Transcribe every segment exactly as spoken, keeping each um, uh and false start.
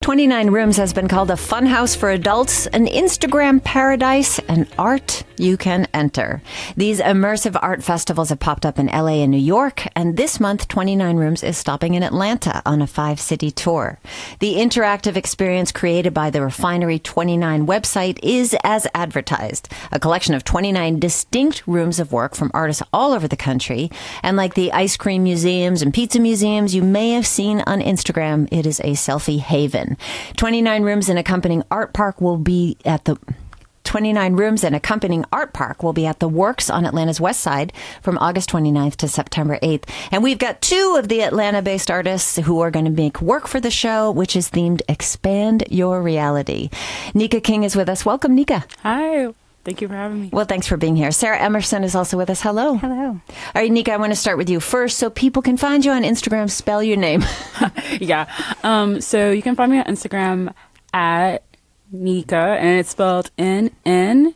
twenty-nine Rooms has been called a funhouse for adults, an Instagram paradise, and art you can enter. These immersive art festivals have popped up in L A and New York, and this month, twenty-nine Rooms is stopping in Atlanta on a five-city tour. The interactive experience created by the Refinery twenty-nine website is as advertised, a collection of twenty-nine distinct rooms of work from artists all over the country. And like the ice cream museums and pizza museums you may have seen on Instagram, it is a selfie haven. twenty-nine Rooms and accompanying art park will be at the twenty-nine Rooms and accompanying art park will be at the Works on Atlanta's west side from August twenty-ninth to September eighth. And we've got two of the Atlanta-based artists who are going to make work for the show, which is themed Expand Your Reality. Nika King is with us. Welcome, Nika. Hi. Thank you for having me. Well, thanks for being here. Sarah Emerson is also with us. Hello. Hello. All right, Nika, I want to start with you first so people can find you on Instagram. Spell your name. yeah. Um, so you can find me on Instagram at Nika, and it's spelled N N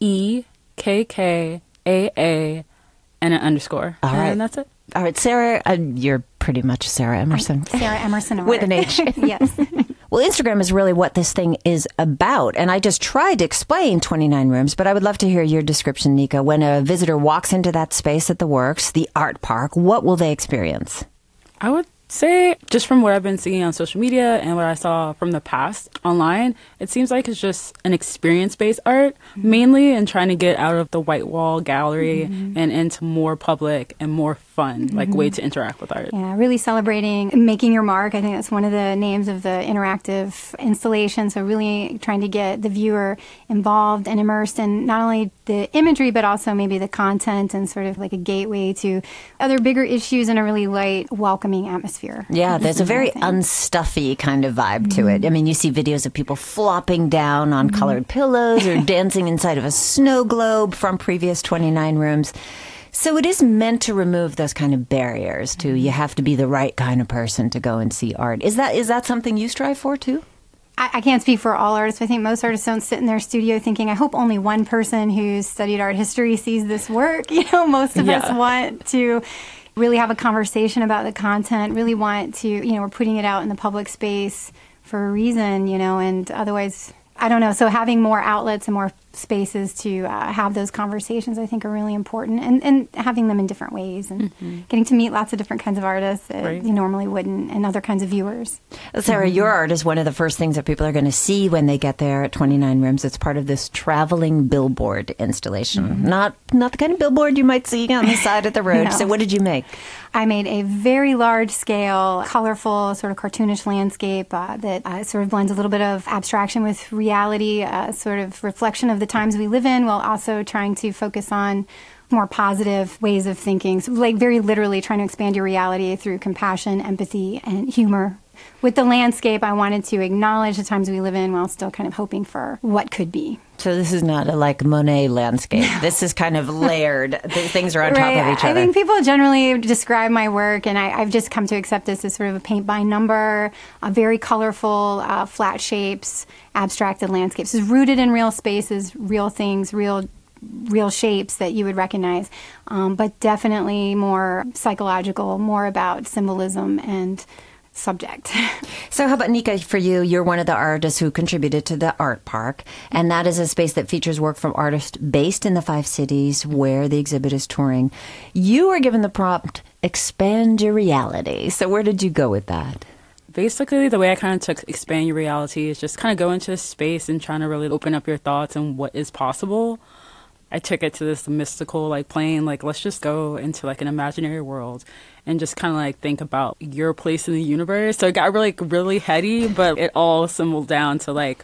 E K K A A and an underscore. All right. And that's it. All right, Sarah, uh, you're pretty much Sarah Emerson. I'm Sarah Emerson. With an H. Yes. Well, Instagram is really what this thing is about. And I just tried to explain twenty-nine Rooms, but I would love to hear your description, Nika. When a visitor walks into that space at the Works, the art park, what will they experience? I would say, just from what I've been seeing on social media and what I saw from the past online, it seems like it's just an experience-based art, mm-hmm. mainly in trying to get out of the white wall gallery mm-hmm. and into more public and more fun, mm-hmm. like way to interact with art. Yeah, really celebrating making your mark. I think that's one of the names of the interactive installation. So really trying to get the viewer involved and immersed in not only the imagery, but also maybe the content and sort of like a gateway to other bigger issues in a really light, welcoming atmosphere. Yeah, there's a very unstuffy kind of vibe mm-hmm. to it. I mean, you see videos of people flopping down on mm-hmm. colored pillows or dancing inside of a snow globe from previous twenty-nine Rooms. So it is meant to remove those kind of barriers to you have to be the right kind of person to go and see art. Is that is that something you strive for too? I, I can't speak for all artists. I think most artists don't sit in their studio thinking, I hope only one person who's studied art history sees this work. You know, most of yeah. us want to really have a conversation about the content, really want to, you know, we're putting it out in the public space for a reason, you know, and otherwise, I don't know. So having more outlets and more spaces to uh, have those conversations, I think, are really important, and, and having them in different ways and mm-hmm. getting to meet lots of different kinds of artists that right. you normally wouldn't, and other kinds of viewers. Sarah, mm-hmm. your art is one of the first things that people are going to see when they get there at twenty-nine Rooms. It's part of this traveling billboard installation. Mm-hmm. Not not the kind of billboard you might see on the side of the road. No. So what did you make? I made a very large-scale, colorful, sort of cartoonish landscape uh, that uh, sort of blends a little bit of abstraction with reality, uh, sort of reflection of the times we live in, while also trying to focus on more positive ways of thinking. So, like, very literally trying to expand your reality through compassion, empathy, and humor. With the landscape, I wanted to acknowledge the times we live in while still kind of hoping for what could be. So this is not a like Monet landscape. This is kind of layered. Things are on right. top of each other. I think people generally describe my work, and I, I've just come to accept this as sort of a paint by number, a very colorful, uh, flat shapes, abstracted landscapes. It's rooted in real spaces, real things, real real shapes that you would recognize, um, but definitely more psychological, more about symbolism and subject. So how about Nika, for you? You're one of the artists who contributed to the art park, and that is a space that features work from artists based in the five cities where the exhibit is touring. You were given the prompt, expand your reality. So where did you go with that? Basically, the way I kind of took expand your reality is just kind of go into a space and trying to really open up your thoughts and what is possible. I took it to this mystical, like, plane, like, let's just go into, like, an imaginary world and just kind of, like, think about your place in the universe. So it got really, like, really heady, but it all assembled down to, like,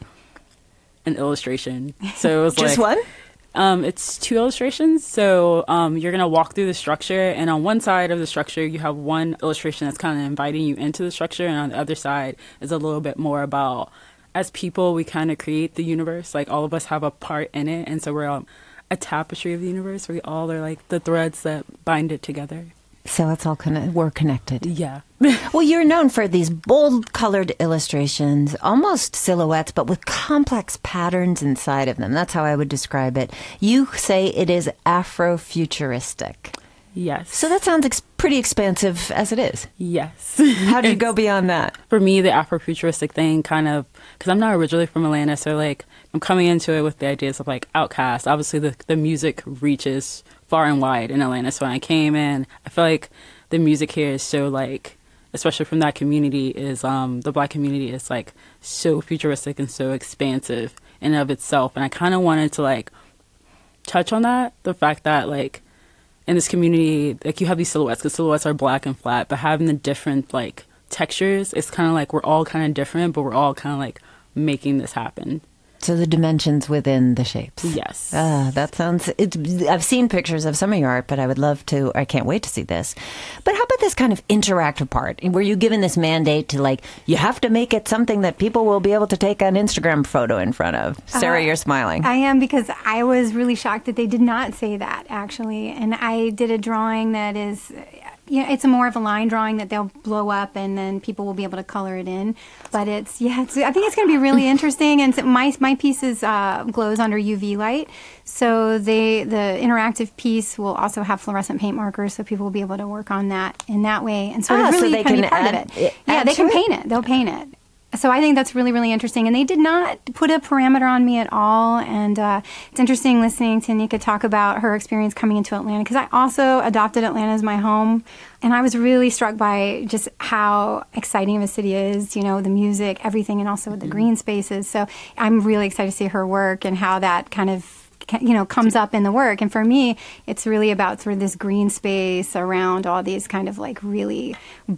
an illustration. So it was just like... one? Um, it's two illustrations. So um, you're going to walk through the structure, and on one side of the structure, you have one illustration that's kind of inviting you into the structure, and on the other side is a little bit more about, as people, we kind of create the universe. Like, all of us have a part in it, and so we're all... a tapestry of the universe. We all are like the threads that bind it together. So it's all kind of, we're connected. Yeah. Well, you're known for these bold colored illustrations, almost silhouettes, but with complex patterns inside of them. That's how I would describe it. You say it is Afrofuturistic. Yes. So that sounds ex- pretty expansive as it is. Yes. How did you go beyond that? For me, the Afrofuturistic thing kind of, because I'm not originally from Atlanta, so like I'm coming into it with the ideas of like Outkast. Obviously, the, the music reaches far and wide in Atlanta. So when I came in, I feel like the music here is so like, especially from that community, is um, the Black community is like so futuristic and so expansive in and of itself. And I kind of wanted to like touch on that, the fact that like in this community, like you have these silhouettes, because silhouettes are black and flat, but having the different like textures, it's kind of like we're all kind of different, but we're all kind of like making this happen. So the dimensions within the shapes. Yes. Ah, that sounds, it's, I've seen pictures of some of your art, but I would love to, I can't wait to see this. But how about this kind of interactive part? Were you given this mandate to like, you have to make it something that people will be able to take an Instagram photo in front of? Sarah, uh, you're smiling. I am, because I was really shocked that they did not say that, actually. And I did a drawing that is, you know, it's a more of a line drawing that they'll blow up and then people will be able to color it in. But it's, yeah, it's, I think it's going to be really interesting. And so my, my piece is, uh, glows under U V light. So they, the interactive piece will also have fluorescent paint markers, so people will be able to work on that in that way and sort ah, of really so they kind can of be part add, of it. Yeah, they can it? paint it. They'll paint it. So I think that's really, really interesting. And they did not put a parameter on me at all. And uh, it's interesting listening to Nika talk about her experience coming into Atlanta, because I also adopted Atlanta as my home. And I was really struck by just how exciting of a city it is, you know, the music, everything, and also with the green spaces. So I'm really excited to see her work and how that kind of, you know, comes up in the work. And for me, it's really about sort of this green space around all these kind of like really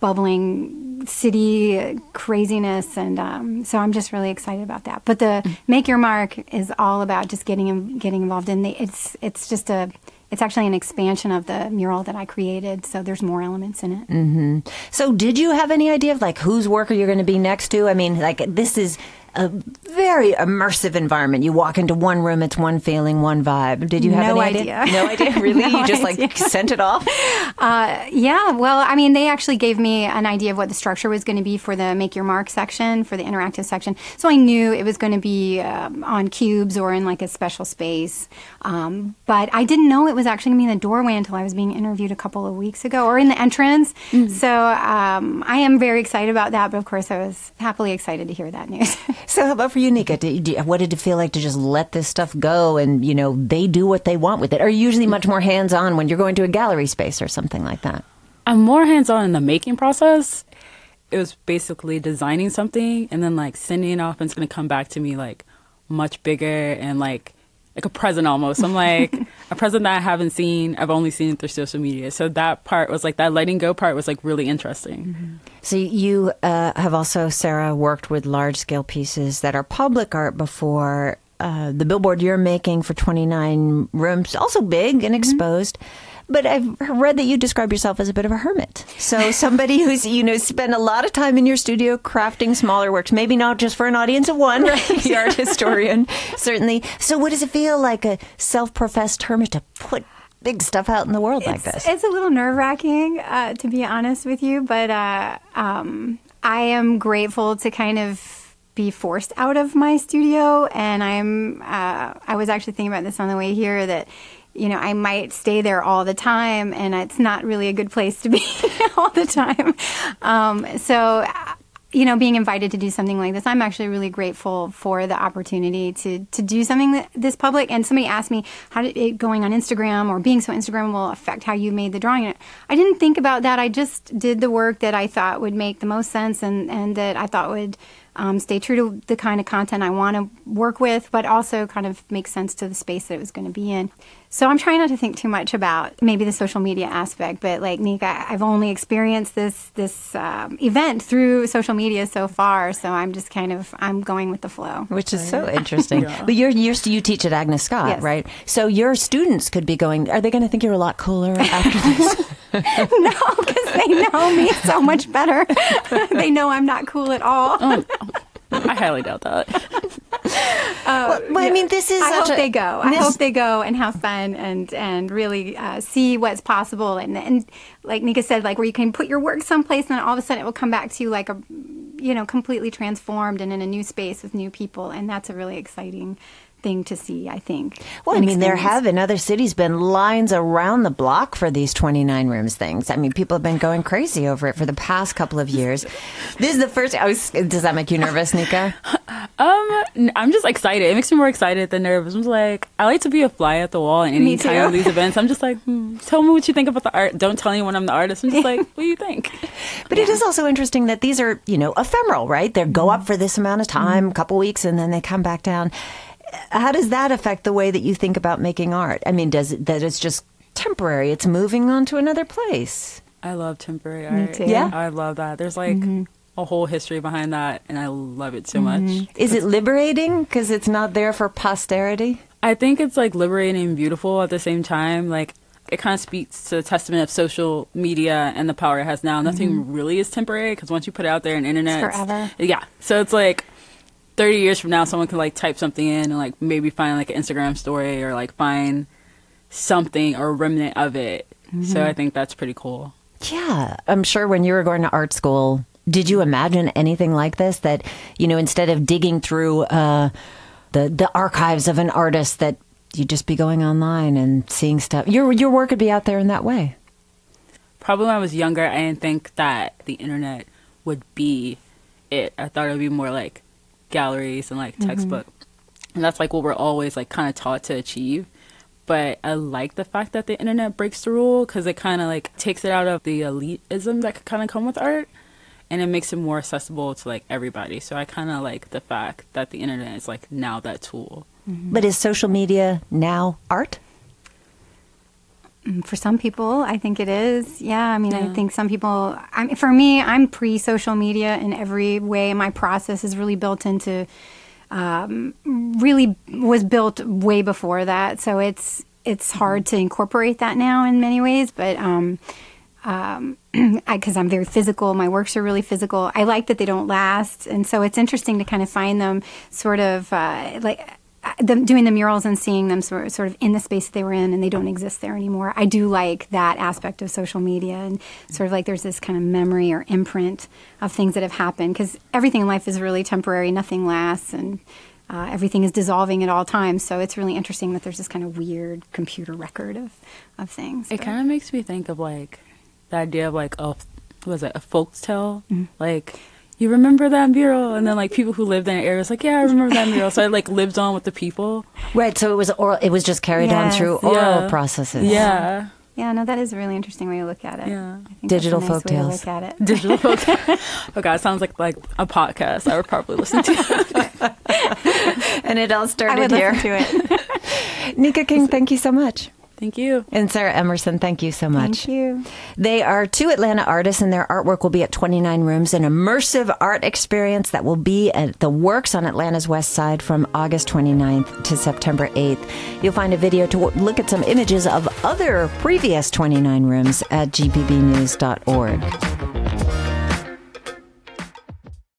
bubbling city craziness. And um, so I'm just really excited about that. But the Make Your Mark is all about just getting getting involved in the, it's it's just a, it's actually an expansion of the mural that I created. So there's more elements in it. Mm-hmm. So did you have any idea of like whose work are you going to be next to? I mean, like this is a very immersive environment. You walk into one room, it's one feeling, one vibe. Did you have no any idea? idea? No idea? Really? no you just idea. like sent it off? Uh, yeah. Well, I mean, they actually gave me an idea of what the structure was going to be for the Make Your Mark section, for the interactive section. So I knew it was going to be um, on cubes or in like a special space. Um, but I didn't know it was actually going to be in the doorway until I was being interviewed a couple of weeks ago, or in the entrance. Mm-hmm. So um, I am very excited about that. But of course, I was happily excited to hear that news. So how about for you, Nika? Did you, what did it feel like to just let this stuff go and, you know, they do what they want with it? Are you usually much more hands-on when you're going to a gallery space or something like that? I'm more hands-on in the making process. It was basically designing something and then like sending it off, and it's going to come back to me like much bigger and like like a present almost. I'm like a present that I haven't seen. I've only seen it through social media. So that part was like, that letting go part was like really interesting. Mm-hmm. So you uh, have also, Sarah, worked with large-scale pieces that are public art before. Uh, the billboard you're making for twenty-nine rooms, also big and exposed. Mm-hmm. But I've read that you describe yourself as a bit of a hermit. So somebody who's, you know, spent a lot of time in your studio crafting smaller works, maybe not just for an audience of one, right. The art historian, certainly. So what does it feel like, a self-professed hermit, to put big stuff out in the world it's, like this? It's a little nerve-wracking, uh, to be honest with you. But uh, um, I am grateful to kind of be forced out of my studio. And I'm, uh, I was actually thinking about this on the way here, that you know, I might stay there all the time, and it's not really a good place to be all the time. Um, so, you know, being invited to do something like this, I'm actually really grateful for the opportunity to, to do something that, this public. And somebody asked me, how did it going on Instagram or being so Instagram will affect how you made the drawing? I didn't think about that. I just did the work that I thought would make the most sense, and, and that I thought would Um, stay true to the kind of content I want to work with, but also kind of make sense to the space that it was going to be in. So I'm trying not to think too much about maybe the social media aspect, but like Nika, I've only experienced this this um, event through social media so far, so I'm just kind of, I'm going with the flow. Which is so interesting. Yeah. But you're, you're, you teach at Agnes Scott, yes. right? So your students could be going, are they going to think you're a lot cooler after this? No, because they know me so much better. They know I'm not cool at all. Oh, I highly doubt that. Uh, well, I mean, this is. I such hope a, they go. I this, hope they go and have fun and and really uh, see what's possible. And and like Nika said, like where you can put your work someplace, and then all of a sudden it will come back to you like a, you know, completely transformed and in a new space with new people, and that's a really exciting thing to see, I think. Well, I mean, there have in other cities been lines around the block for these twenty-nine rooms things. I mean, people have been going crazy over it for the past couple of years. This is the first. I was, does that make you nervous, Nika? Um, I'm just excited. It makes me more excited than nervous. I'm just like, I like to be a fly at the wall in any kind of these events. I'm just like, hmm, tell me what you think about the art. Don't tell anyone I'm the artist. I'm just like, what do you think? But yeah. It is also interesting that these are, you know, ephemeral, right? They go up for this amount of time, a mm. couple weeks, and then they come back down. How does that affect the way that you think about making art? I mean, does it, that it's just temporary? It's moving on to another place. I love temporary art. Me too. Yeah, I love that. There's like mm-hmm. a whole history behind that, and I love it so mm-hmm. much. Is it liberating because it's not there for posterity? I think it's like liberating and beautiful at the same time. Like, it kind of speaks to the testament of social media and the power it has now. Nothing mm-hmm. really is temporary because once you put it out there in the internet, it's forever. Yeah. So it's like thirty years from now, someone can like type something in and like maybe find like an Instagram story or like find something or a remnant of it. Mm-hmm. So I think that's pretty cool. Yeah. I'm sure when you were going to art school, did you imagine anything like this? That, you know, instead of digging through uh, the the archives of an artist, that you'd just be going online and seeing stuff. Your your work would be out there in that way. Probably when I was younger, I didn't think that the internet would be it. I thought it would be more like galleries and like textbook. Mm-hmm. And that's like what we're always like kind of taught to achieve. But I like the fact that the internet breaks the rule because it kind of like takes it out of the elitism that could kind of come with art. And it makes it more accessible to like everybody. So I kind of like the fact that the internet is like now that tool. Mm-hmm. But is social media now art? For some people, I think it is. Yeah, I mean, yeah. I think some people, I mean, for me, I'm pre-social media in every way. My process is really built into, um, really was built way before that. So it's it's hard to incorporate that now in many ways. But um, um, because I'm very physical, my works are really physical. I like that they don't last. And so it's interesting to kind of find them sort of uh, like... them doing the murals and seeing them sort of, sort of in the space that they were in and they don't exist there anymore. I do like that aspect of social media and sort of like there's this kind of memory or imprint of things that have happened because everything in life is really temporary, nothing lasts, and uh, everything is dissolving at all times. So it's really interesting that there's this kind of weird computer record of, of things. It kind of makes me think of like the idea of like, a, what was it, a folk tale? Mm-hmm. Like, you remember that mural? And then like people who lived in the area was like, yeah, I remember that mural. So I like lived on with the people. Right. So it was oral. It was just carried yes. on through oral yeah. processes. Yeah. Yeah. No, that is a really interesting way to look at it. Yeah. I think Digital that's a nice folk way to tales. look at it. Digital folk tales. Oh God, it sounds like like a podcast I would probably listen to. And it all started I would here. Listen to it. Nika King, thank you so much. Thank you. And Sarah Emerson, thank you so much. Thank you. They are two Atlanta artists, and their artwork will be at twenty-nine Rooms, an immersive art experience that will be at the Works on Atlanta's West Side from August twenty-ninth to September eighth. You'll find a video to look at some images of other previous twenty-nine Rooms at g p b news dot org.